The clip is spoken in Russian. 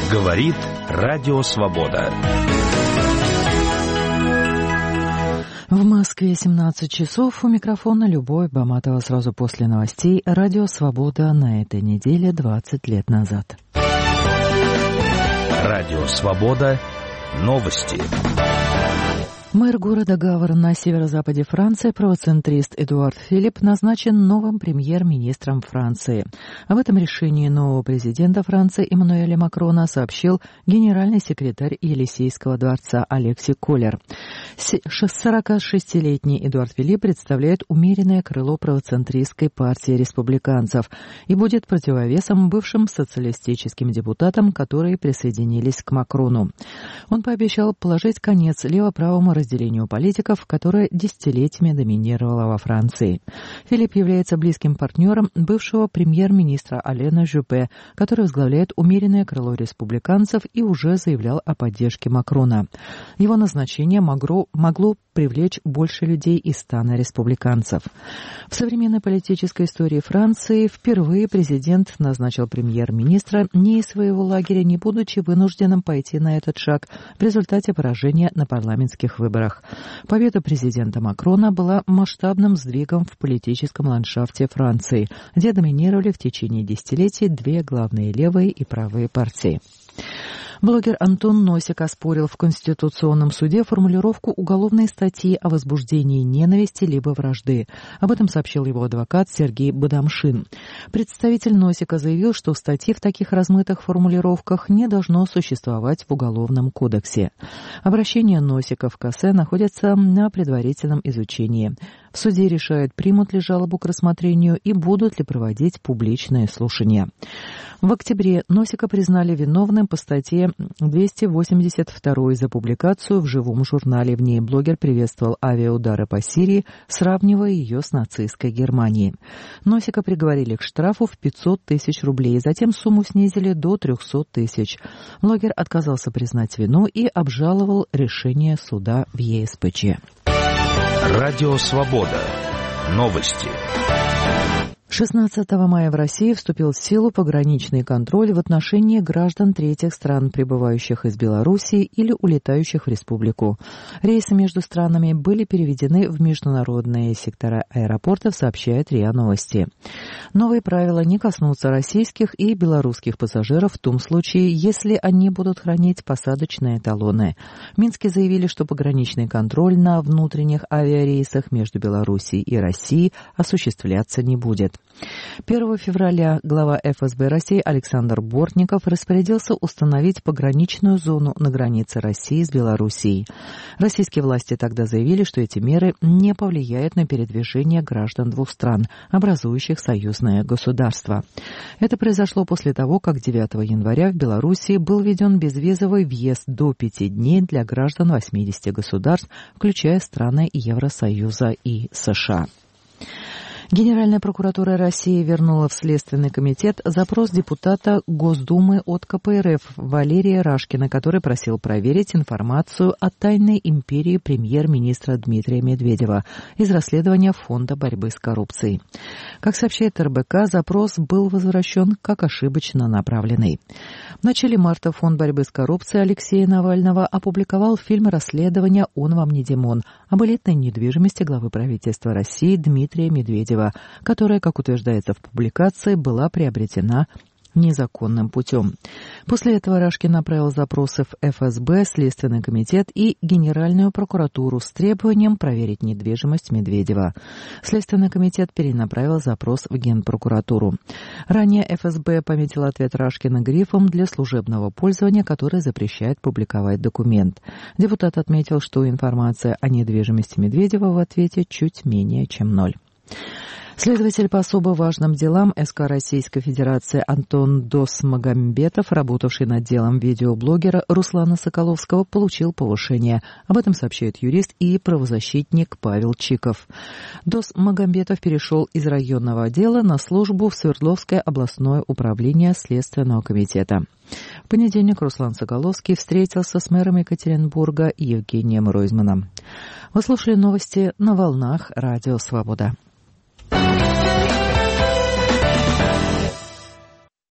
Говорит Радио Свобода. В Москве 17 часов. У микрофона Любовь Баматова. Сразу после новостей. Радио Свобода на этой неделе 20 лет назад. Радио Свобода. Новости. Мэр города Гавр на северо-западе Франции, правоцентрист Эдуард Филипп, назначен новым премьер-министром Франции. Об этом решении нового президента Франции Эммануэля Макрона сообщил генеральный секретарь Елисейского дворца Алексей Коллер. 46-летний Эдуард Филипп представляет умеренное крыло правоцентристской партии республиканцев и будет противовесом бывшим социалистическим депутатам, которые присоединились к Макрону. Он пообещал положить конец лево-правому разделению политиков, которое десятилетиями доминировало во Франции. Филипп является близким партнером бывшего премьер-министра Алена Жюпе, который возглавляет умеренное крыло республиканцев и уже заявлял о поддержке Макрона. Его назначение могло привлечь больше людей из стана республиканцев. В современной политической истории Франции впервые президент назначил премьер-министра не из своего лагеря, не будучи вынужденным пойти на этот шаг в результате поражения на парламентских выборах. Победа президента Макрона была масштабным сдвигом в политическом ландшафте Франции, где доминировали в течение десятилетий две главные левые и правые партии. Блогер Антон Носик оспорил в Конституционном суде формулировку уголовной статьи о возбуждении ненависти либо вражды. Об этом сообщил его адвокат Сергей Бадамшин. Представитель Носика заявил, что статьи в таких размытых формулировках не должно существовать в Уголовном кодексе. Обращение Носика в КАСЭ находится на предварительном изучении. В суде решают, примут ли жалобу к рассмотрению и будут ли проводить публичные слушания. В октябре Носика признали виновным по статье 282 за публикацию в живом журнале. В ней блогер приветствовал авиаудары по Сирии, сравнивая ее с нацистской Германией. Носика приговорили к штрафу в 500 тысяч рублей, затем сумму снизили до 300 тысяч. Блогер отказался признать вину и обжаловал решение суда в ЕСПЧ. Радио Свобода. Новости. 16 мая в России вступил в силу пограничный контроль в отношении граждан третьих стран, прибывающих из Белоруссии или улетающих в республику. Рейсы между странами были переведены в международные сектора аэропортов, сообщает РИА Новости. Новые правила не коснутся российских и белорусских пассажиров в том случае, если они будут хранить посадочные талоны. В Минске заявили, что пограничный контроль на внутренних авиарейсах между Белоруссией и Россией осуществляться не будет. 1 февраля глава ФСБ России Александр Бортников распорядился установить пограничную зону на границе России с Белоруссией. Российские власти тогда заявили, что эти меры не повлияют на передвижение граждан двух стран, образующих союзное государство. Это произошло после того, как 9 января в Белоруссии был введен безвизовый въезд до 5 дней для граждан 80 государств, включая страны Евросоюза и США. Генеральная прокуратура России вернула в Следственный комитет запрос депутата Госдумы от КПРФ Валерия Рашкина, который просил проверить информацию о тайной империи премьер-министра Дмитрия Медведева из расследования Фонда борьбы с коррупцией. Как сообщает РБК, запрос был возвращен как ошибочно направленный. В начале марта Фонд борьбы с коррупцией Алексея Навального опубликовал фильм расследования «Он вам не Димон» об элитной недвижимости главы правительства России Дмитрия Медведева, которая, как утверждается в публикации, была приобретена незаконным путем. После этого Рашкин направил запросы в ФСБ, Следственный комитет и Генеральную прокуратуру с требованием проверить недвижимость Медведева. Следственный комитет перенаправил запрос в Генпрокуратуру. Ранее ФСБ пометил ответ Рашкина грифом для служебного пользования, который запрещает публиковать документ. Депутат отметил, что информация о недвижимости Медведева в ответе чуть менее чем 0. Следователь по особо важным делам СК Российской Федерации Антон Досмагомбетов, работавший над делом видеоблогера Руслана Соколовского, получил повышение. Об этом сообщает юрист и правозащитник Павел Чиков. Досмагомбетов перешел из районного отдела на службу в Свердловское областное управление Следственного комитета. В понедельник Руслан Соколовский встретился с мэром Екатеринбурга Евгением Ройзманом. Вы слушали новости на волнах Радио Свобода.